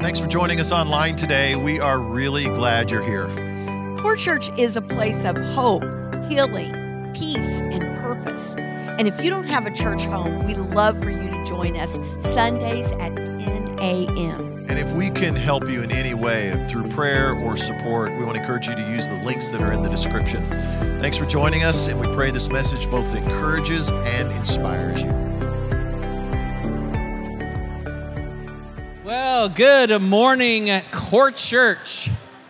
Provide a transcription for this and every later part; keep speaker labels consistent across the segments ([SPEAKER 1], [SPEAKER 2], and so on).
[SPEAKER 1] Thanks for joining us online today. We are really glad you're here.
[SPEAKER 2] Core Church is a place of hope, healing, peace, and purpose. And if you don't have a church home, we'd love for you to join us Sundays at 10 a.m.
[SPEAKER 1] And if we can help you in any way through prayer or support, we want to encourage you to use the links that are in the description. Thanks for joining us, and we pray this message both encourages and inspires you.
[SPEAKER 3] Well, good morning, Core Church.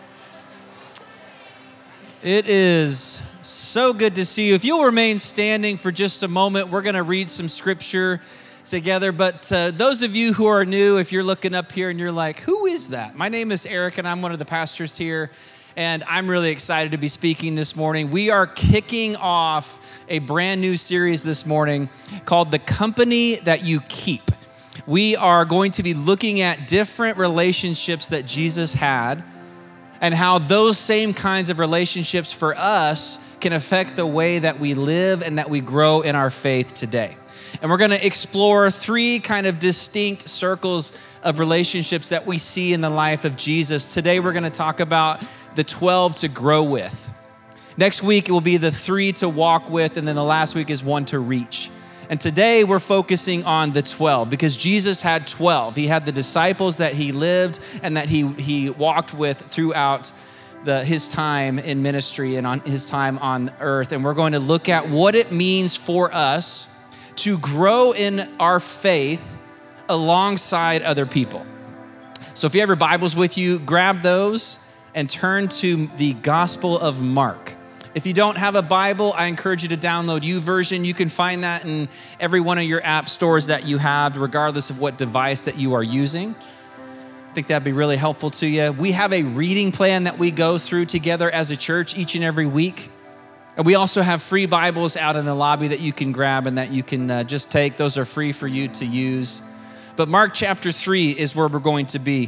[SPEAKER 3] It is so good to see you. If you'll remain standing for just a moment, we're going to read some scripture together. But those of you who are new, if you're looking up here and you're like, who is that? My name is Eric, and I'm one of the pastors here. And I'm really excited to be speaking this morning. We are kicking off a brand new series this morning called The Company That You Keep. We are going to be looking at different relationships that Jesus had and how those same kinds of relationships for us can affect the way that we live and that we grow in our faith today. And we're going to explore three kind of distinct circles of relationships that we see in the life of Jesus. Today, we're going to talk about the 12 to grow with. Next week, it will be the 3 to walk with, and then the last week is 1 to reach. And today we're focusing on the 12 because Jesus had 12. He had the disciples that he lived and that he walked with throughout his time in ministry and on his time on earth. And we're going to look at what it means for us to grow in our faith alongside other people. So if you have your Bibles with you, grab those and turn to the Gospel of Mark. If you don't have a Bible, I encourage you to download YouVersion. You can find that in every one of your app stores that you have, regardless of what device that you are using. I think that'd be really helpful to you. We have a reading plan that we go through together as a church each and every week. And we also have free Bibles out in the lobby that you can grab and that you can just take. Those are free for you to use. But Mark chapter 3 is where we're going to be.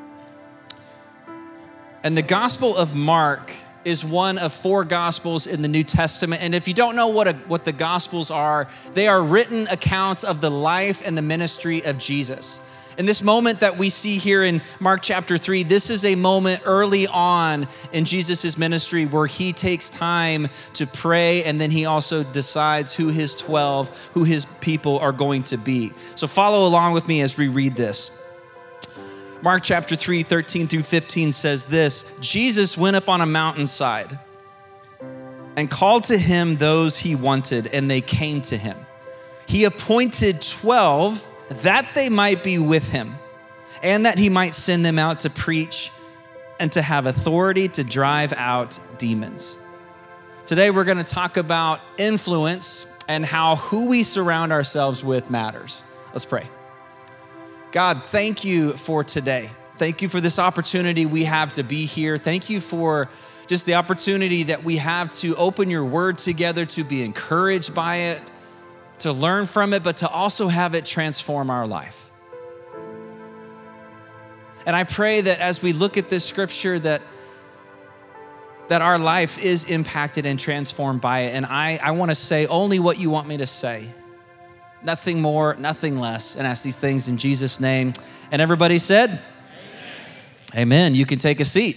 [SPEAKER 3] And the Gospel of Mark is one of 4 Gospels in the New Testament. And if you don't know what the Gospels are, they are written accounts of the life and the ministry of Jesus. And this moment that we see here in Mark chapter 3, this is a moment early on in Jesus' ministry where he takes time to pray, and then he also decides who his 12, who his people are going to be. So follow along with me as we read this. Mark chapter 3, 13 through 15 says this: Jesus went up on a mountainside and called to him those he wanted, and they came to him. He appointed 12 that they might be with him and that he might send them out to preach and to have authority to drive out demons. Today, we're going to talk about influence and how who we surround ourselves with matters. Let's pray. God, thank you for today. Thank you for this opportunity we have to be here. Thank you for just the opportunity that we have to open your word together, to be encouraged by it, to learn from it, but to also have it transform our life. And I pray that as we look at this scripture, that our life is impacted and transformed by it. And I want to say only what you want me to say. Nothing more, nothing less. And ask these things in Jesus' name. And everybody said, Amen. Amen. You can take a seat.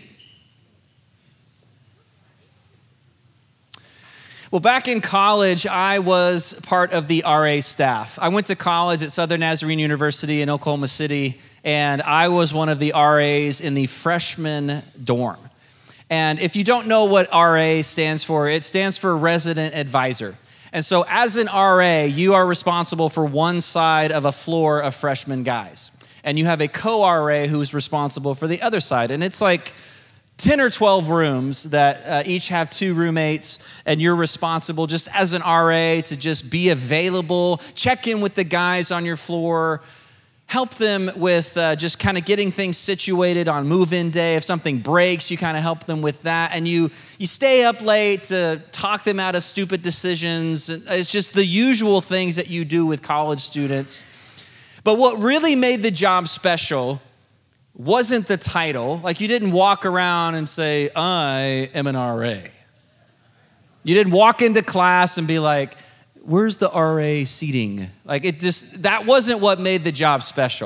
[SPEAKER 3] Well, back in college, I was part of the RA staff. I went to college at Southern Nazarene University in Oklahoma City, and I was one of the RAs in the freshman dorm. And if you don't know what RA stands for, it stands for Resident Advisor. And so as an RA, you are responsible for one side of a floor of freshman guys. And you have a co-RA who's responsible for the other side. And it's like 10 or 12 rooms that each have 2 roommates, and you're responsible just as an RA to just be available, check in with the guys on your floor, help them with just kind of getting things situated on move-in day. If something breaks, you kind of help them with that. And you stay up late to talk them out of stupid decisions. It's just the usual things that you do with college students. But what really made the job special wasn't the title. Like, you didn't walk around and say, I am an RA. You didn't walk into class and be like, where's the RA seating? Like, that wasn't what made the job special.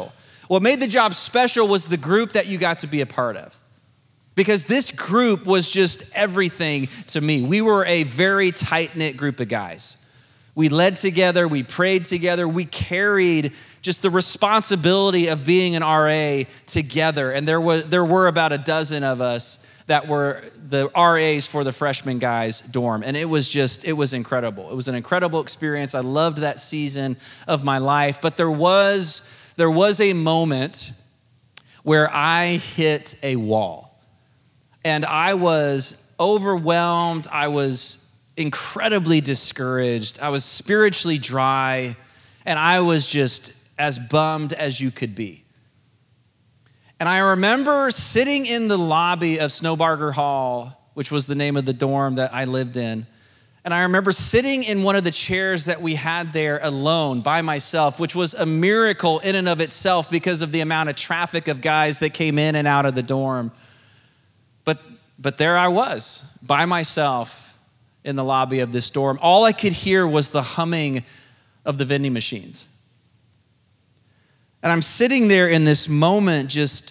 [SPEAKER 3] What made the job special was the group that you got to be a part of. Because this group was just everything to me. We were a very tight-knit group of guys. We led together, we prayed together, we carried just the responsibility of being an RA together. And there were about a dozen of us that were the RAs for the freshman guys' dorm. And it was incredible. It was an incredible experience. I loved that season of my life. But there was a moment where I hit a wall. And I was overwhelmed. I was incredibly discouraged. I was spiritually dry. And I was just as bummed as you could be. And I remember sitting in the lobby of Snowbarger Hall, which was the name of the dorm that I lived in. And I remember sitting in one of the chairs that we had there alone by myself, which was a miracle in and of itself because of the amount of traffic of guys that came in and out of the dorm. But there I was by myself in the lobby of this dorm. All I could hear was the humming of the vending machines. And I'm sitting there in this moment just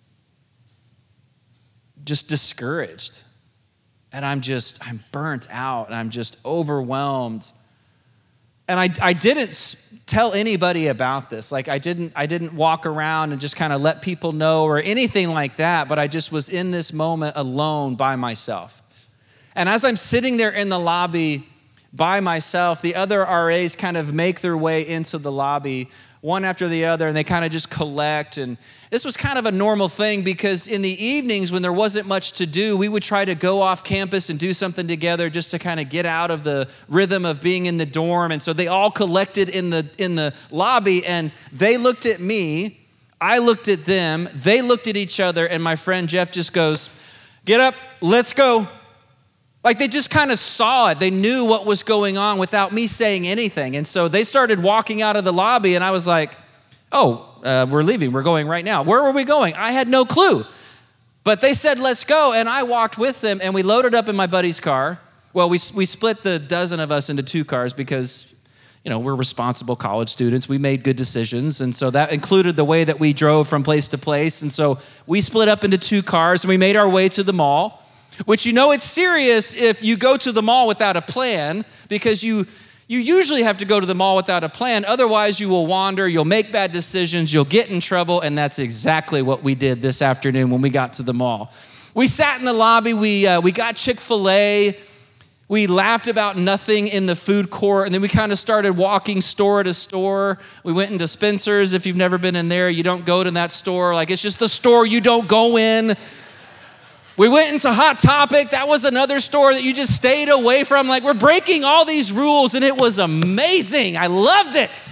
[SPEAKER 3] discouraged. And I'm burnt out and I'm just overwhelmed. And I didn't tell anybody about this. Like I didn't walk around and just kind of let people know or anything like that, but I just was in this moment alone by myself. And as I'm sitting there in the lobby by myself, the other RAs kind of make their way into the lobby one after the other, and they kind of just collect. And this was kind of a normal thing because in the evenings when there wasn't much to do, we would try to go off campus and do something together just to kind of get out of the rhythm of being in the dorm. And so they all collected in the lobby, and they looked at me, I looked at them, they looked at each other, and my friend Jeff just goes, "Get up, let's go." Like they just kind of saw it. They knew what was going on without me saying anything. And so they started walking out of the lobby, and I was like, we're leaving. We're going right now. Where were we going? I had no clue. But they said, "Let's go." And I walked with them, and we loaded up in my buddy's car. Well, we split the dozen of us into two cars because, we're responsible college students. We made good decisions. And so that included the way that we drove from place to place. And so we split up into two cars, and we made our way to the mall. Which it's serious if you go to the mall without a plan, because you usually have to go to the mall without a plan. Otherwise, you will wander, you'll make bad decisions, you'll get in trouble, and that's exactly what we did this afternoon when we got to the mall. We sat in the lobby, we got Chick-fil-A, we laughed about nothing in the food court, and then we kind of started walking store to store. We went into Spencer's. If you've never been in there, you don't go to that store. Like, it's just the store you don't go in. We went into Hot Topic. That was another store that you just stayed away from. Like, we're breaking all these rules, and it was amazing. I loved it.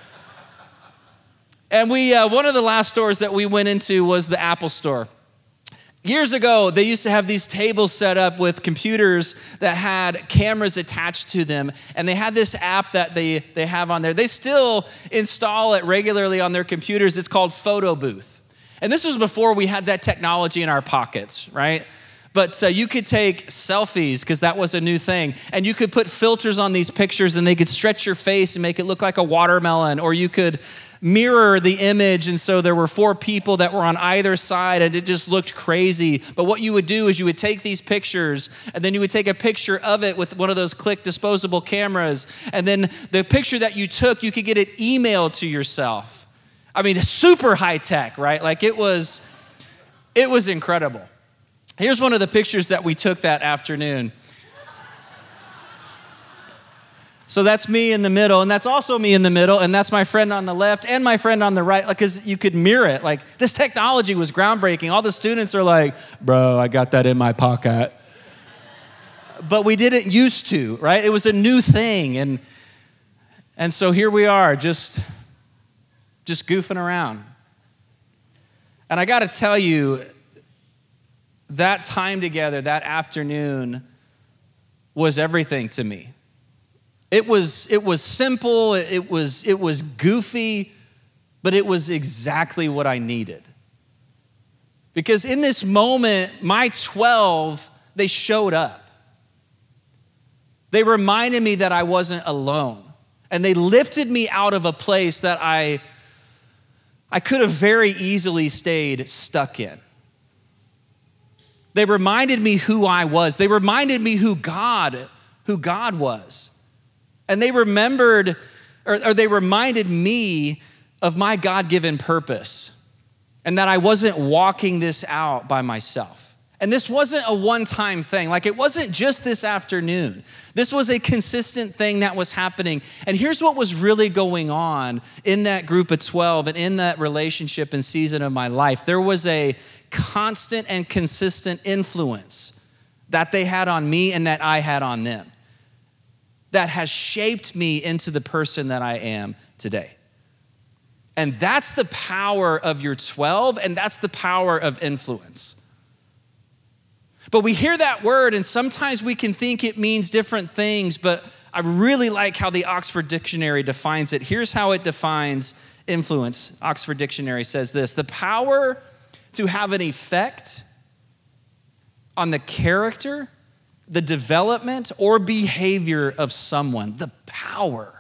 [SPEAKER 3] And one of the last stores that we went into was the Apple store. Years ago, they used to have these tables set up with computers that had cameras attached to them, and they had this app that they have on there. They still install it regularly on their computers. It's called Photo Booth. And this was before we had that technology in our pockets, right? But you could take selfies because that was a new thing. And you could put filters on these pictures and they could stretch your face and make it look like a watermelon. Or you could mirror the image. And so there were 4 people that were on either side and it just looked crazy. But what you would do is you would take these pictures and then you would take a picture of it with one of those click disposable cameras. And then the picture that you took, you could get it emailed to yourself. I mean, super high tech, right? Like it was incredible. Here's one of the pictures that we took that afternoon. So that's me in the middle, and that's also me in the middle, and that's my friend on the left and my friend on the right, because you could mirror it. Like, this technology was groundbreaking. All the students are like, "Bro, I got that in my pocket." But we didn't used to, right? It was a new thing, and so here we are, just goofing around. And I got to tell you, that time together, that afternoon, was everything to me. It was simple, it was goofy, but it was exactly what I needed. Because in this moment, my 12, they showed up. They reminded me that I wasn't alone. And they lifted me out of a place that I I could have very easily stayed stuck in. They reminded me who I was. They reminded me who God was. And they remembered, or they reminded me of my God-given purpose and that I wasn't walking this out by myself. And this wasn't a one-time thing. Like, it wasn't just this afternoon. This was a consistent thing that was happening. And here's what was really going on in that group of 12 and in that relationship and season of my life. There was a constant and consistent influence that they had on me and that I had on them that has shaped me into the person that I am today. And that's the power of your 12, and that's the power of influence. But we hear that word, and sometimes we can think it means different things, but I really like how the Oxford Dictionary defines it. Here's how it defines influence. Oxford Dictionary says this: the power to have an effect on the character, the development, or behavior of someone. The power.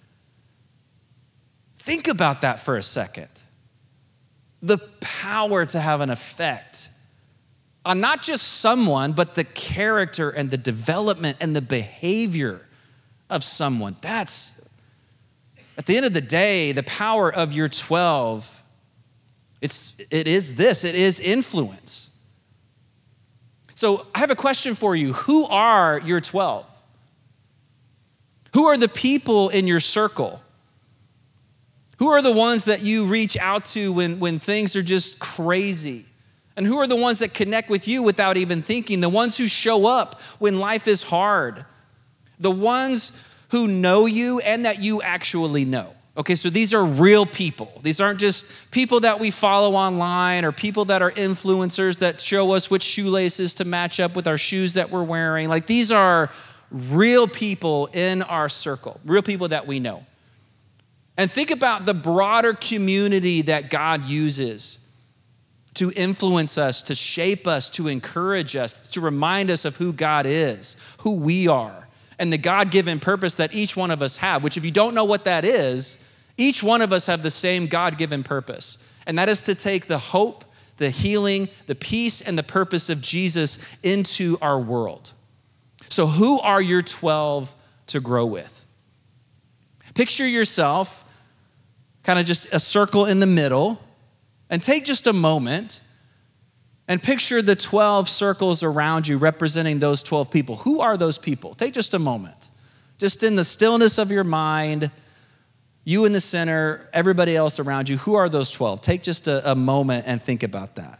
[SPEAKER 3] Think about that for a second. The power to have an effect on not just someone, but the character and the development and the behavior of someone. That's, at the end of the day, the power of your 12, it is influence. So I have a question for you. Who are your 12? Who are the people in your circle? Who are the ones that you reach out to when things are just crazy? And who are the ones that connect with you without even thinking? The ones who show up when life is hard. The ones who know you and that you actually know. Okay, so these are real people. These aren't just people that we follow online or people that are influencers that show us which shoelaces to match up with our shoes that we're wearing. Like, these are real people in our circle, real people that we know. And think about the broader community that God uses to influence us, to shape us, to encourage us, to remind us of who God is, who we are, and the God-given purpose that each one of us have, which if you don't know what that is, each one of us have the same God-given purpose. And that is to take the hope, the healing, the peace, and the purpose of Jesus into our world. So who are your 12 to grow with? Picture yourself, kind of just a circle in the middle, and take just a moment and picture the 12 circles around you representing those 12 people. Who are those people? Take just a moment. Just in the stillness of your mind, you in the center, everybody else around you. Who are those 12? Take just a moment and think about that.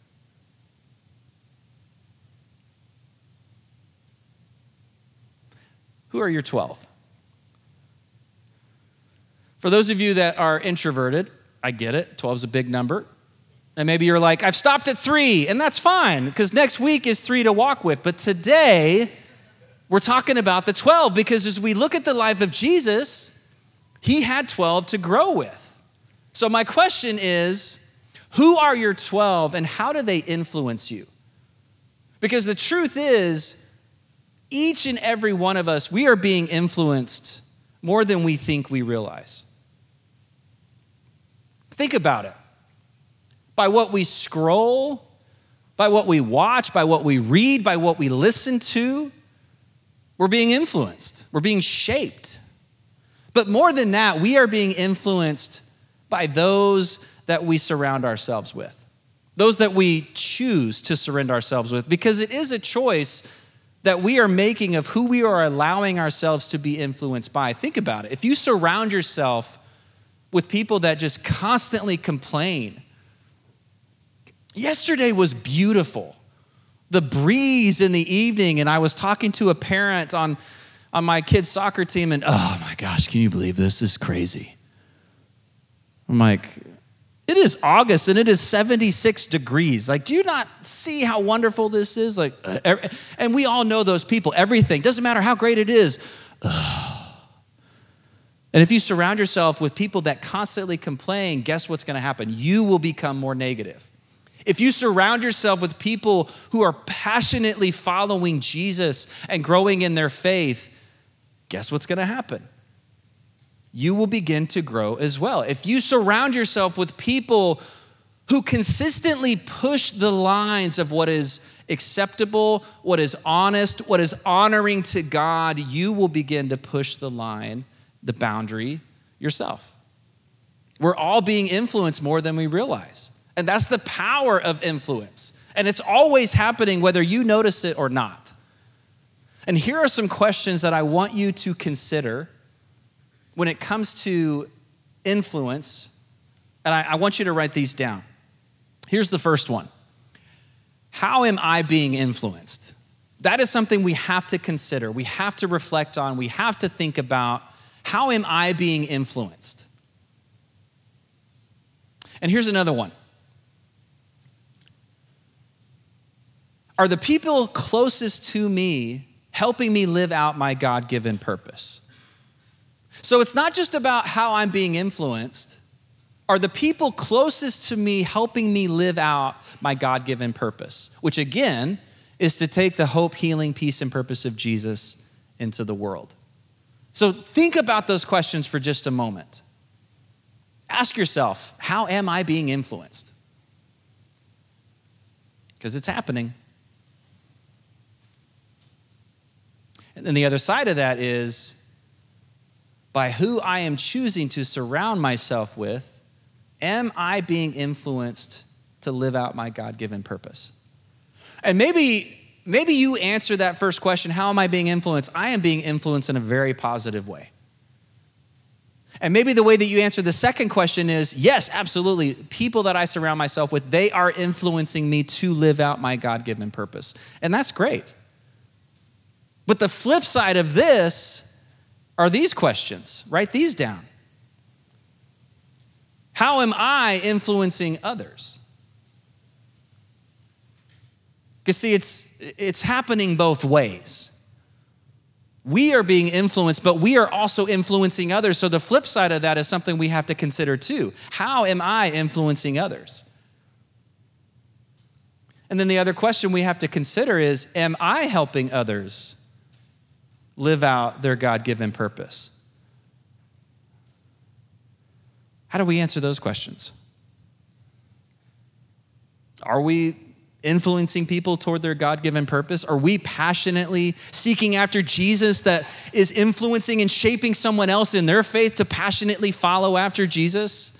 [SPEAKER 3] Who are your 12? For those of you that are introverted, I get it. 12 is a big number. And maybe you're like, I've stopped at 3, and that's fine, because next week is 3 to walk with. But today, we're talking about the 12, because as we look at the life of Jesus, he had 12 to grow with. So my question is, who are your 12, and how do they influence you? Because the truth is, each and every one of us, we are being influenced more than we think we realize. Think about it. By what we scroll, by what we watch, by what we read, by what we listen to, we're being influenced. We're being shaped. But more than that, we are being influenced by those that we surround ourselves with, those that we choose to surrender ourselves with, because it is a choice that we are making of who we are allowing ourselves to be influenced by. Think about it. If you surround yourself with people that just constantly complain. Yesterday was beautiful. The breeze in the evening, and I was talking to a parent on my kid's soccer team, and oh my gosh, can you believe this? This is crazy. I'm like, it is August and it is 76 degrees. Like, do you not see how wonderful this is? Like, and we all know those people, everything. Doesn't matter how great it is. And if you surround yourself with people that constantly complain, guess what's going to happen? You will become more negative. If you surround yourself with people who are passionately following Jesus and growing in their faith, guess what's going to happen? you will begin to grow as well. If you surround yourself with people who consistently push the lines of what is acceptable, what is honest, what is honoring to God, you will begin to push the line, the boundary yourself. We're all being influenced more than we realize. And that's the power of influence. And it's always happening whether you notice it or not. And here are some questions that I want you to consider when it comes to influence. And I want you to write these down. Here's the first one. How am I being influenced? That is something we have to consider. We have to reflect on. We have to think about, how am I being influenced? And here's another one. Are the people closest to me helping me live out my God-given purpose? So it's not just about how I'm being influenced. Are the people closest to me helping me live out my God-given purpose? Which again, is to take the hope, healing, peace, and purpose of Jesus into the world. So think about those questions for just a moment. Ask yourself, how am I being influenced? Because it's happening. And then the other side of that is, by who I am choosing to surround myself with, am I being influenced to live out my God-given purpose? And maybe you answer that first question, how am I being influenced? I am being influenced in a very positive way. And maybe the way that you answer the second question is, yes, absolutely. People that I surround myself with, they are influencing me to live out my God-given purpose. And that's great. But the flip side of this are these questions. Write these down. How am I influencing others? Because see, it's happening both ways. We are being influenced, but we are also influencing others. So the flip side of that is something we have to consider too. How am I influencing others? And then the other question we have to consider is, am I helping others live out their God-given purpose? How do we answer those questions? Are we influencing people toward their God-given purpose? Are we passionately seeking after Jesus that is influencing and shaping someone else in their faith to passionately follow after Jesus?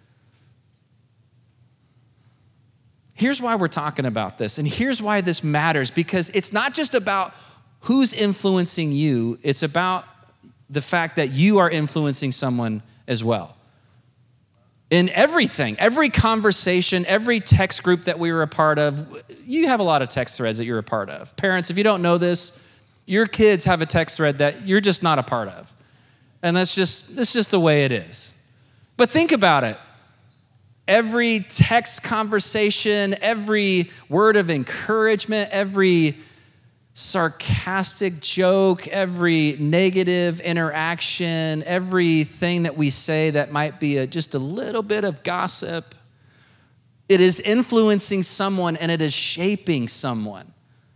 [SPEAKER 3] Here's why we're talking about this, and here's why this matters, because it's not just about who's influencing you, it's about the fact that you are influencing someone as well. In everything, every conversation, every text group that we were a part of, you have a lot of text threads that you're a part of. Parents, if you don't know this, your kids have a text thread that you're just not a part of. And that's just the way it is. But think about it. Every text conversation, every word of encouragement, every sarcastic joke, every negative interaction, everything that we say that might be just a little bit of gossip, it is influencing someone and it is shaping someone.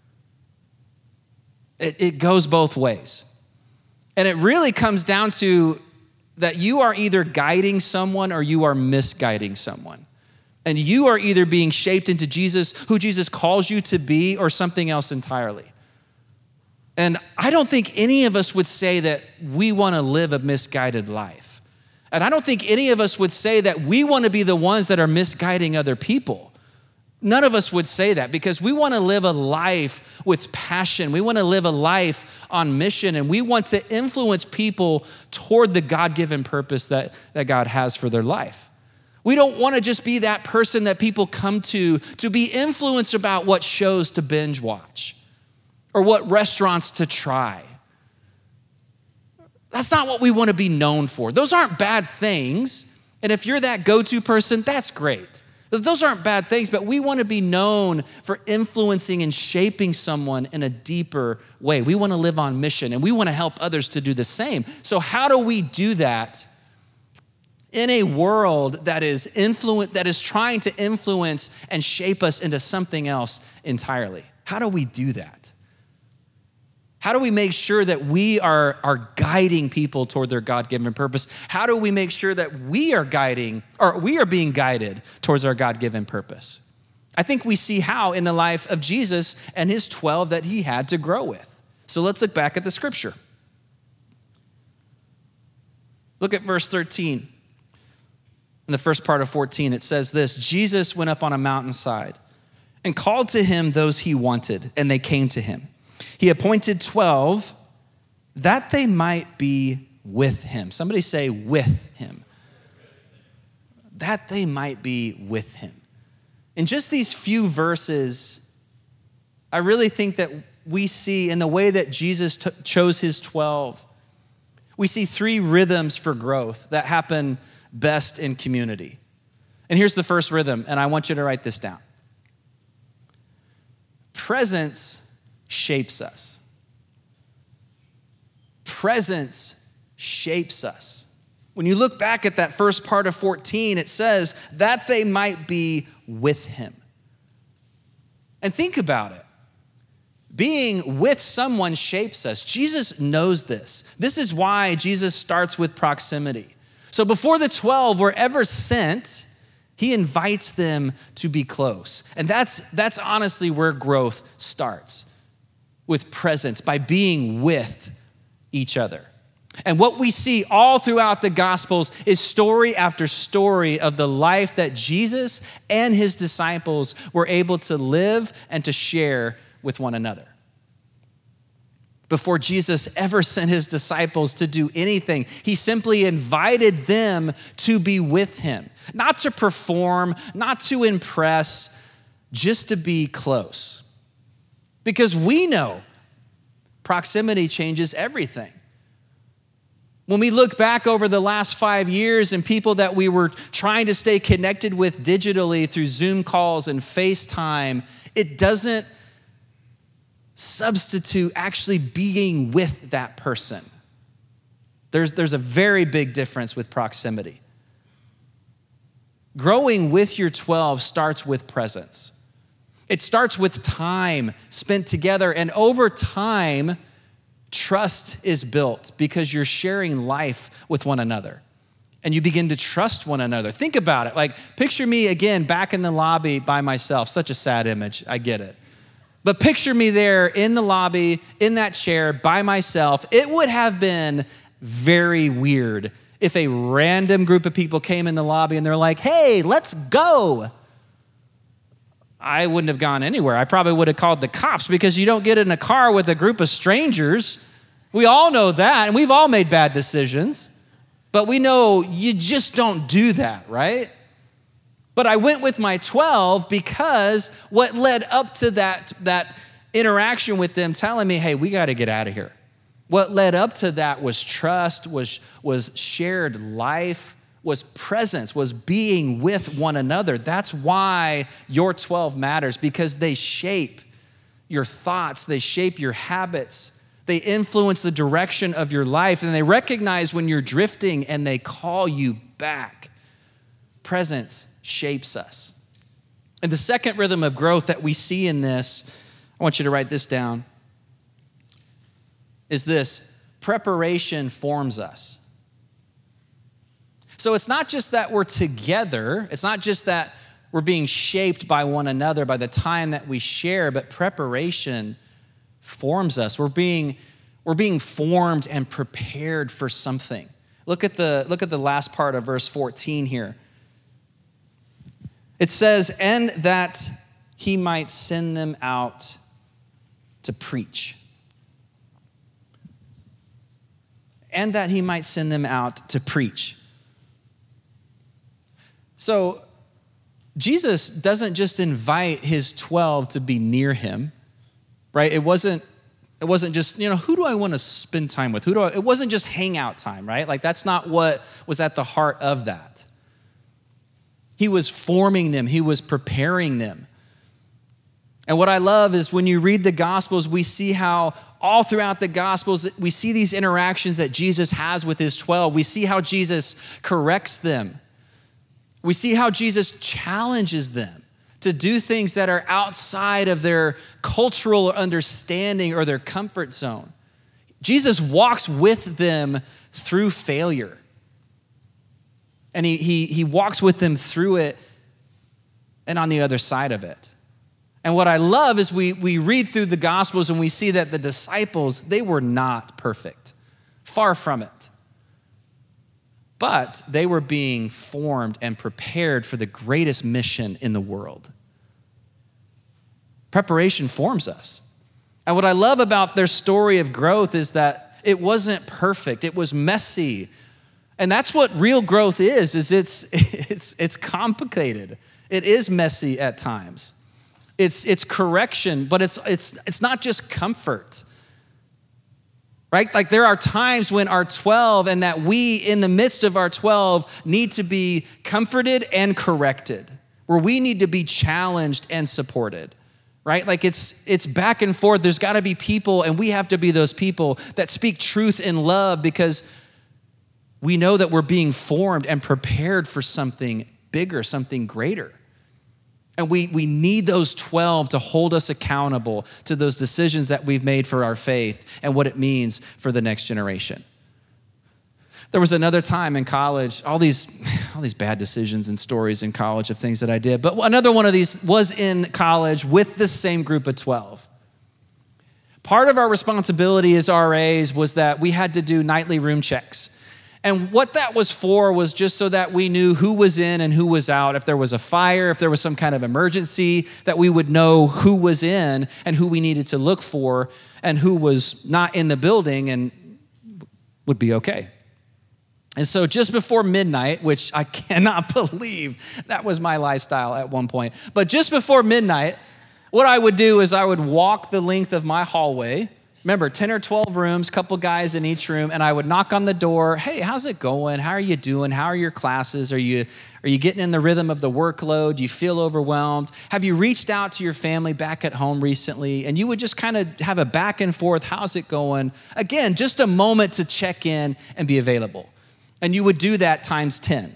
[SPEAKER 3] It goes both ways. And it really comes down to that you are either guiding someone or you are misguiding someone. And you are either being shaped into Jesus, who Jesus calls you to be, or something else entirely. And I don't think any of us would say that we want to live a misguided life. And I don't think any of us would say that we want to be the ones that are misguiding other people. None of us would say that, because we want to live a life with passion. We want to live a life on mission, and we want to influence people toward the God-given purpose that God has for their life. We don't want to just be that person that people come to be influenced about what shows to binge watch or what restaurants to try. That's not what we want to be known for. Those aren't bad things. And if you're that go-to person, that's great. Those aren't bad things, but we want to be known for influencing and shaping someone in a deeper way. We want to live on mission, and we want to help others to do the same. So how do we do that in a world that is trying to influence and shape us into something else entirely? How do we do that? How do we make sure that we are guiding people toward their God-given purpose? How do we make sure that we are being guided towards our God-given purpose? I think we see how in the life of Jesus and his 12 that he had to grow with. So let's look back at the scripture. Look at verse 13. In the first part of 14, it says this: Jesus went up on a mountainside and called to him those he wanted, and they came to him. He appointed 12 that they might be with him. Somebody say, with him. That they might be with him. In just these few verses, I really think that we see in the way that Jesus chose his 12, we see 3 rhythms for growth that happen best in community. And here's the first rhythm, and I want you to write this down. Presence shapes us. Presence shapes us. When you look back at that first part of 14, it says that they might be with him. And think about it. Being with someone shapes us. Jesus knows this. This is why Jesus starts with proximity. So before the 12 were ever sent, he invites them to be close. And that's honestly where growth starts, with presence, by being with each other. And what we see all throughout the Gospels is story after story of the life that Jesus and his disciples were able to live and to share with one another. Before Jesus ever sent his disciples to do anything, he simply invited them to be with him, not to perform, not to impress, just to be close. Because we know proximity changes everything. When we look back over the last 5 years and people that we were trying to stay connected with digitally through Zoom calls and FaceTime, it doesn't substitute actually being with that person. There's a very big difference with proximity. Growing with your 12 starts with presence. It starts with time spent together, and over time, trust is built because you're sharing life with one another. And you begin to trust one another. Think about it. Like, picture me again back in the lobby by myself. Such a sad image. I get it. But picture me there in the lobby, in that chair, by myself. It would have been very weird if a random group of people came in the lobby and they're like, hey, let's go. I wouldn't have gone anywhere. I probably would have called the cops, because you don't get in a car with a group of strangers. We all know that, and we've all made bad decisions. But we know you just don't do that, right? But I went with my 12 because what led up to that interaction with them telling me, hey, we got to get out of here. What led up to that was trust, was shared life, was presence, was being with one another. That's why your 12 matters, because they shape your thoughts, they shape your habits, they influence the direction of your life, and they recognize when you're drifting and they call you back. Presence shapes us. And the second rhythm of growth that we see in this, I want you to write this down, is this: preparation forms us. So it's not just that we're together, it's not just that we're being shaped by one another by the time that we share, but preparation forms us. We're being formed and prepared for something. Look at the last part of verse 14 here. It says, and that he might send them out to preach. And that he might send them out to preach. So Jesus doesn't just invite his 12 to be near him, right? It wasn't just, who do I want to spend time with? It wasn't just hangout time, right? Like, that's not what was at the heart of that. He was forming them. He was preparing them. And what I love is when you read the Gospels, we see how all throughout the Gospels, we see these interactions that Jesus has with his 12. We see how Jesus corrects them. We see how Jesus challenges them to do things that are outside of their cultural understanding or their comfort zone. Jesus walks with them through failure. And he walks with them through it and on the other side of it. And what I love is we read through the Gospels and we see that the disciples, they were not perfect. Far from it. But they were being formed and prepared for the greatest mission in the world. Preparation forms us. And what I love about their story of growth is that it wasn't perfect. It was messy. And that's what real growth is it's complicated. It is messy at times. It's correction, but it's not just comfort. Right? Like there are times when our 12 and that we in the midst of our 12 need to be comforted and corrected, where we need to be challenged and supported. Right? Like it's back and forth. There's got to be people, and we have to be those people that speak truth in love because we know that we're being formed and prepared for something bigger, something greater. And we need those 12 to hold us accountable to those decisions that we've made for our faith and what it means for the next generation. There was another time in college, all these bad decisions and stories in college of things that I did, but another one of these was in college with this same group of 12. Part of our responsibility as RAs was that we had to do nightly room checks. And what that was for was just so that we knew who was in and who was out. If there was a fire, if there was some kind of emergency, that we would know who was in and who we needed to look for and who was not in the building and would be okay. And so just before midnight, which I cannot believe that was my lifestyle at one point, but just before midnight, what I would do is I would walk the length of my hallway. Remember, 10 or 12 rooms, couple guys in each room, and I would knock on the door. Hey, how's it going? How are you doing? How are your classes? Are you getting in the rhythm of the workload? Do you feel overwhelmed? Have you reached out to your family back at home recently? And you would just kind of have a back and forth. How's it going? Again, just a moment to check in and be available. And you would do that times 10.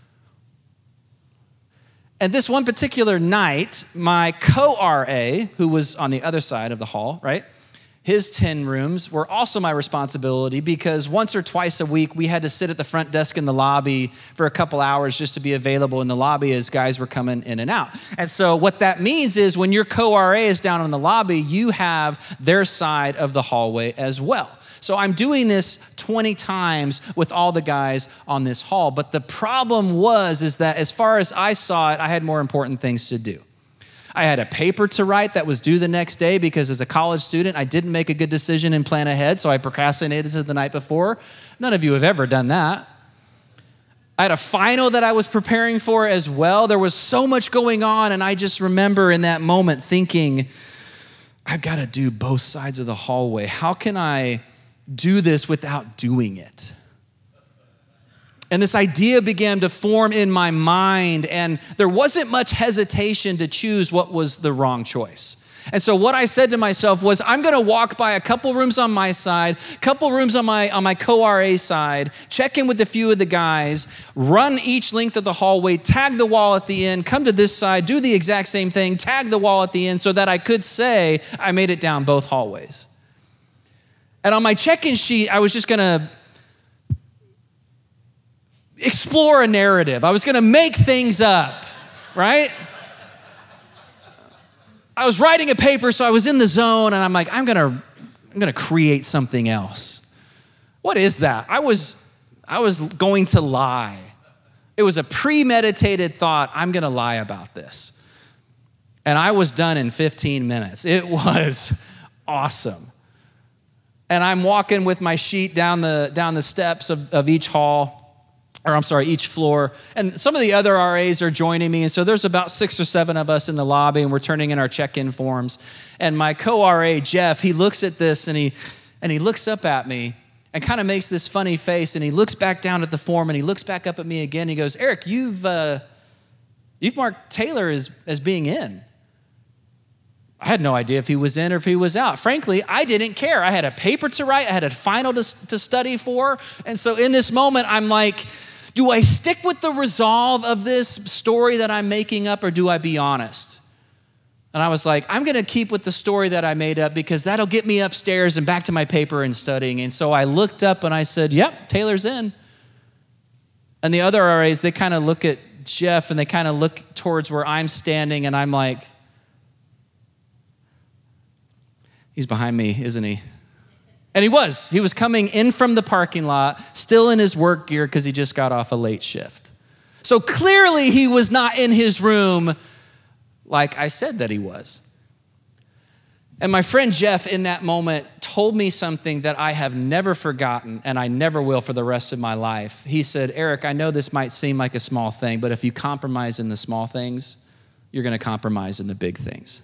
[SPEAKER 3] And this one particular night, my co-RA, who was on the other side of the hall, right? His 10 rooms were also my responsibility because once or twice a week, we had to sit at the front desk in the lobby for a couple hours just to be available in the lobby as guys were coming in and out. And so what that means is when your co-RA is down in the lobby, you have their side of the hallway as well. So I'm doing this 20 times with all the guys on this hall. But the problem is that as far as I saw it, I had more important things to do. I had a paper to write that was due the next day because as a college student, I didn't make a good decision and plan ahead, so I procrastinated to the night before. None of you have ever done that. I had a final that I was preparing for as well. There was so much going on, and I just remember in that moment thinking, I've got to do both sides of the hallway. How can I do this without doing it? And this idea began to form in my mind, and there wasn't much hesitation to choose what was the wrong choice. And so what I said to myself was, I'm going to walk by a couple rooms on my side, couple rooms on my co-RA side, check in with a few of the guys, run each length of the hallway, tag the wall at the end, come to this side, do the exact same thing, tag the wall at the end so that I could say I made it down both hallways. And on my check-in sheet, I was just going to explore a narrative. I was going to make things up, right? I was writing a paper, so I was in the zone, and I'm like, I'm going to create something else. What is that? I was going to lie. It was a premeditated thought. I'm going to lie about this. And I was done in 15 minutes. It was awesome. And I'm walking with my sheet down the steps of each hall. Each floor. And some of the other RAs are joining me. And so there's about 6 or 7 of us in the lobby, and we're turning in our check-in forms. And my co-RA, Jeff, he looks at this and he looks up at me and kind of makes this funny face, and he looks back down at the form and he looks back up at me again. He goes, Eric, you've marked Taylor as being in. I had no idea if he was in or if he was out. Frankly, I didn't care. I had a paper to write. I had a final to study for. And so in this moment, I'm like, Do I stick with the resolve of this story that I'm making up, or do I be honest? And I was like, I'm going to keep with the story that I made up because that'll get me upstairs and back to my paper and studying. And so I looked up and I said, yep, Taylor's in. And the other RAs, they kind of look at Jeff and they kind of look towards where I'm standing, and I'm like, he's behind me, isn't he? And he was coming in from the parking lot, still in his work gear because he just got off a late shift. So clearly he was not in his room like I said that he was. And my friend Jeff in that moment told me something that I have never forgotten, and I never will for the rest of my life. He said, Eric, I know this might seem like a small thing, but if you compromise in the small things, you're going to compromise in the big things.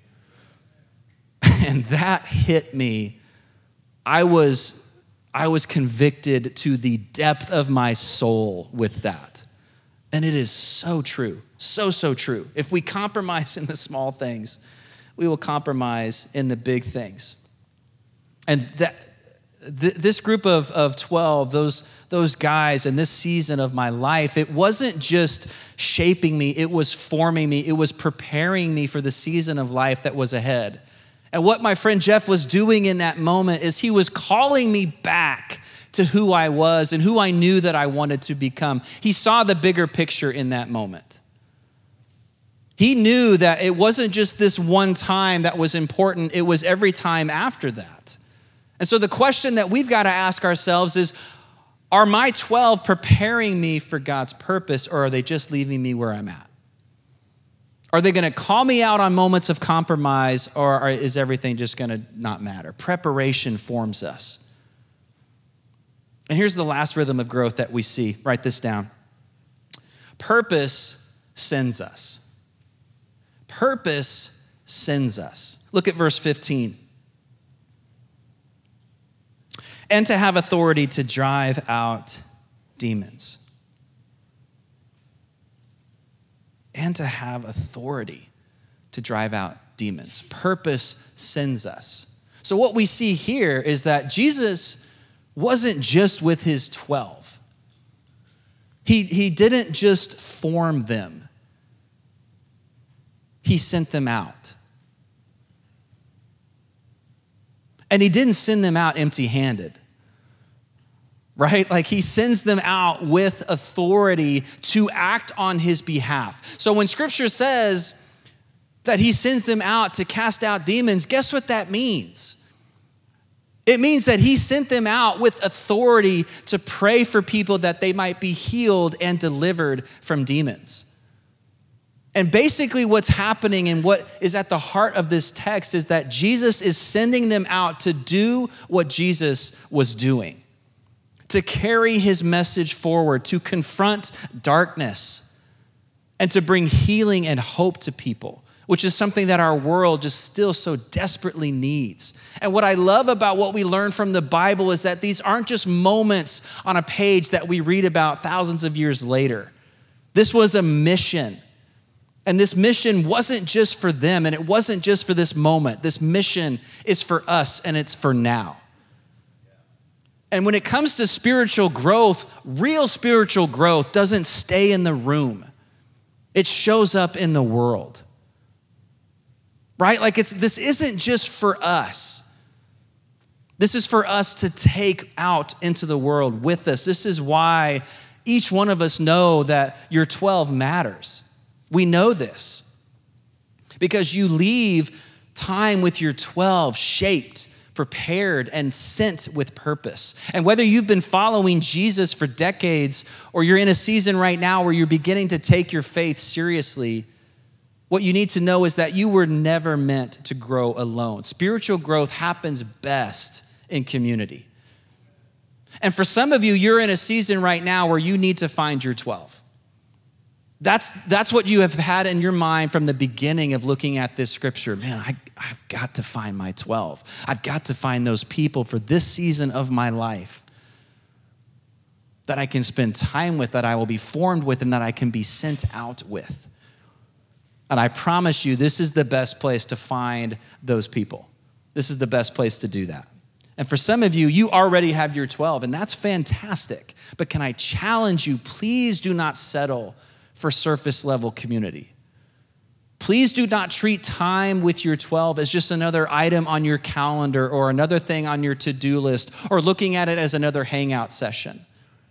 [SPEAKER 3] And that hit me. I was convicted to the depth of my soul with that. And it is so true, so true. If we compromise in the small things, we will compromise in the big things. And this group of 12, those guys in this season of my life, it wasn't just shaping me, it was forming me, it was preparing me for the season of life that was ahead. And what my friend Jeff was doing in that moment is he was calling me back to who I was and who I knew that I wanted to become. He saw the bigger picture in that moment. He knew that it wasn't just this one time that was important, it was every time after that. And so the question that we've got to ask ourselves is, are my 12 preparing me for God's purpose, or are they just leaving me where I'm at? Are they going to call me out on moments of compromise, or is everything just going to not matter? Preparation forms us. And here's the last rhythm of growth that we see. Write this down. Purpose sends us. Purpose sends us. Look at verse 15. And to have authority to drive out demons. And to have authority to drive out demons. Purpose sends us. So what we see here is that Jesus wasn't just with his 12. He didn't just form them. He sent them out. And he didn't send them out empty-handed, right? Like he sends them out with authority to act on his behalf. So when scripture says that he sends them out to cast out demons, guess what that means? It means that he sent them out with authority to pray for people that they might be healed and delivered from demons. And basically what's happening and what is at the heart of this text is that Jesus is sending them out to do what Jesus was doing, to carry his message forward, to confront darkness, and to bring healing and hope to people, which is something that our world just still so desperately needs. And what I love about what we learn from the Bible is that these aren't just moments on a page that we read about thousands of years later. This was a mission. And this mission wasn't just for them, and it wasn't just for this moment. This mission is for us, and it's for now. And when it comes to spiritual growth, real spiritual growth doesn't stay in the room. It shows up in the world. Right? Like this isn't just for us. This is for us to take out into the world with us. This is why each one of us know that your 12 matters. We know this because you leave time with your 12 shaped, prepared, and sent with purpose. And whether you've been following Jesus for decades or you're in a season right now where you're beginning to take your faith seriously, what you need to know is that you were never meant to grow alone. Spiritual growth happens best in community. And for some of you, you're in a season right now where you need to find your 12. That's what you have had in your mind from the beginning of looking at this scripture. Man, I've got to find my 12. I've got to find those people for this season of my life that I can spend time with, that I will be formed with, and that I can be sent out with. And I promise you, this is the best place to find those people. This is the best place to do that. And for some of you, you already have your 12, and that's fantastic. But can I challenge you, please do not settle for surface level community. Please do not treat time with your 12 as just another item on your calendar or another thing on your to-do list or looking at it as another hangout session.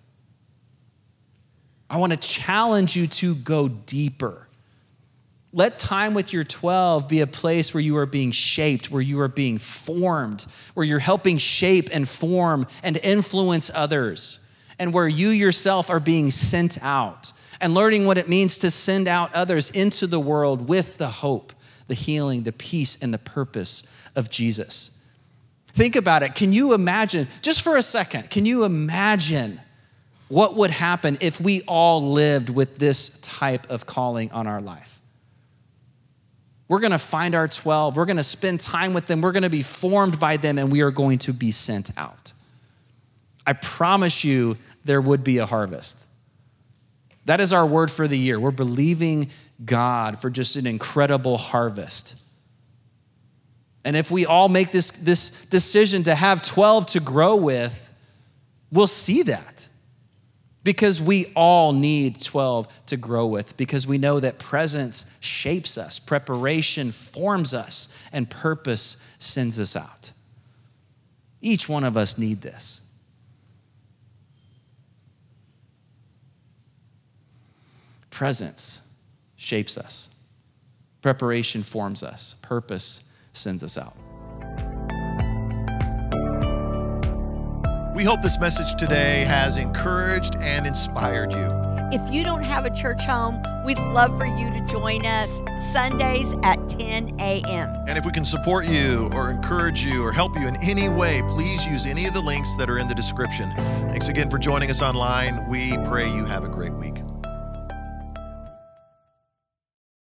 [SPEAKER 3] I want to challenge you to go deeper. Let time with your 12 be a place where you are being shaped, where you are being formed, where you're helping shape and form and influence others, and where you yourself are being sent out and learning what it means to send out others into the world with the hope, the healing, the peace, and the purpose of Jesus. Think about it. Can you imagine, just for a second, can you imagine what would happen if we all lived with this type of calling on our life? We're going to find our 12. We're going to spend time with them. We're going to be formed by them, and we are going to be sent out. I promise you there would be a harvest. That is our word for the year. We're believing God for just an incredible harvest. And if we all make this decision to have 12 to grow with, we'll see that. Because we all need 12 to grow with, because we know that presence shapes us, preparation forms us, and purpose sends us out. Each one of us need this. Presence shapes us. Preparation forms us. Purpose sends us out.
[SPEAKER 1] We hope this message today has encouraged and inspired you.
[SPEAKER 2] If you don't have a church home, we'd love for you to join us Sundays at 10 a.m.
[SPEAKER 1] And if we can support you or encourage you or help you in any way, please use any of the links that are in the description. Thanks again for joining us online. We pray you have a great week.